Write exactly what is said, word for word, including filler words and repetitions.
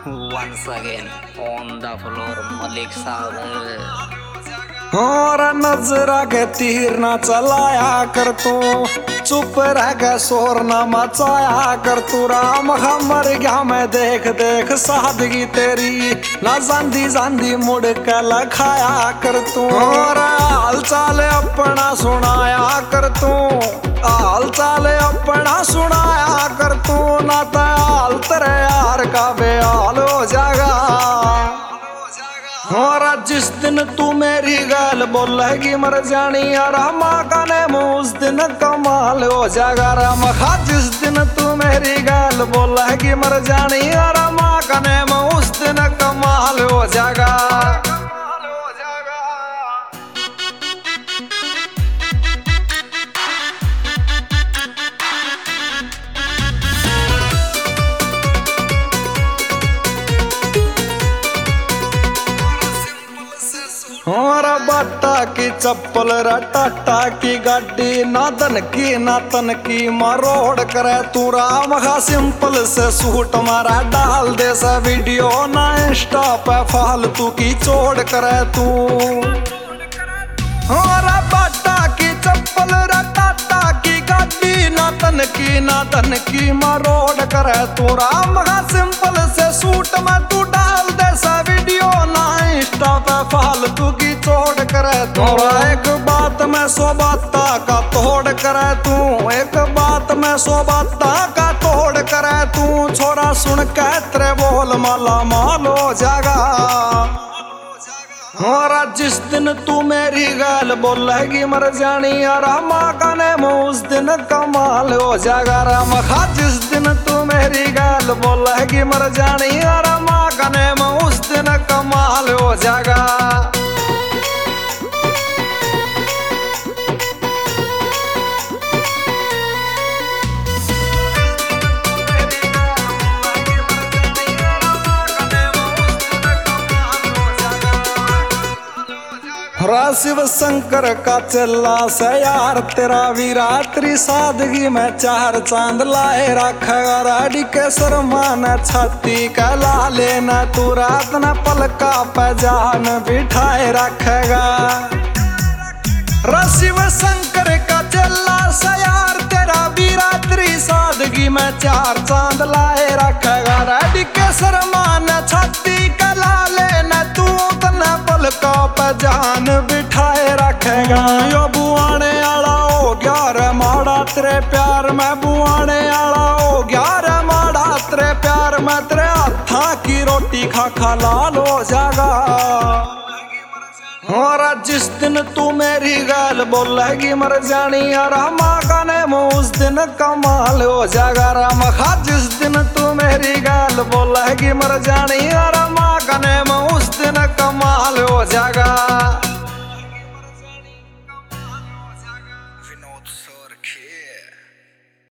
once again on the floor Malik साहब। और नजरा के तीर ना चलाया कर तू, चुप रह के शोर ना मचाया कर तू। राम मर गया मैं देख देख सादगी तेरी, ना जांदी जांदी मुड़ के लखाया कर तू। और हाल चाल अपना सुनाया कर तू, हाल चाल अपना सुनाया कर तू। ना तो हाल तेरे यार का बेहाल हो जाएगा। और जिस दिन तू मेरी गाल बोलेगी मर जानी रामा का नेम उस दिन कमाल हो जाएगा। रामा जिस दिन तू मेरी गाल बोलेगी मर जानी रामा का नेम उस दिन कमाल हो जाएगा। और बाटा की चप्पल टाटा की गाड़ी, ना धन की ना तन की मरोड़ करे तू। राम सिंपल से सूट मारा डाल दे से वीडियो, ना इंस्टा पे फालतू की चोड़ करे तू। और बाटा की चप्पल टाटा की गाड़ी, ना तन की ना धन की मरोड़ करे तू। राम सिंपल से सूट में तू डाल दे से वीडियो, ना इंस्टा पे फालतू की चोड़ करे तू। एक बात में सौ बाता का तोड़ करे तू, एक बात में सौ बाता का तोड़ करे तू। छोरा सुन के तेरे बोल माला माल हो जाएगा। और जिस दिन तू मेरी गाल बोलेगी मर जानी रामा का नेम उस दिन कमाल हो जाएगा। रामा जिस दिन तू मेरी गाल बोलेगी मर जानी रामा का नेम उस दिन कमाल हो जाएगा। शिव शंकर का चला से यार तेरा वीरात्रि सादगी में चार चांद लाए रखेगा। राडी के सरमान छाती का ला लेना तू, रात न पलका पे जान बिठाए रखेगा। शिव शंकर का चला से यार तेरा वीरात्रि सादगी में चार चांद लाए रखेगा। राडी के सरमान छाती का ला लेना तू, तना पलका पे जान बिठाए रखेगा। यो बुआने आला हो गया रे माड़ा तेरे प्यार में, बुआने आला हो गया रे माड़ा तेरे प्यार में। तेरे हाथा की रोटी खा खा लाल हो जाएगा। और जिस दिन तू मेरी गाल बोलेगी मर जानी रामा का नेम उस दिन कमाल हो जाएगा। रामा जिस दिन तू मेरी गाल बोलेगी मर जानी रामा का नेम उस दिन कमाल हो जाएगा।